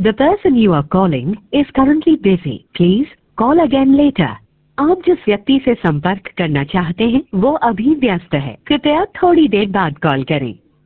The person you are calling is currently busy. Please call again later. आप जिस व्यक्ति से संपर्क करना चाहते हैं वो अभी व्यस्त है, कृपया थोड़ी देर बाद कॉल करें।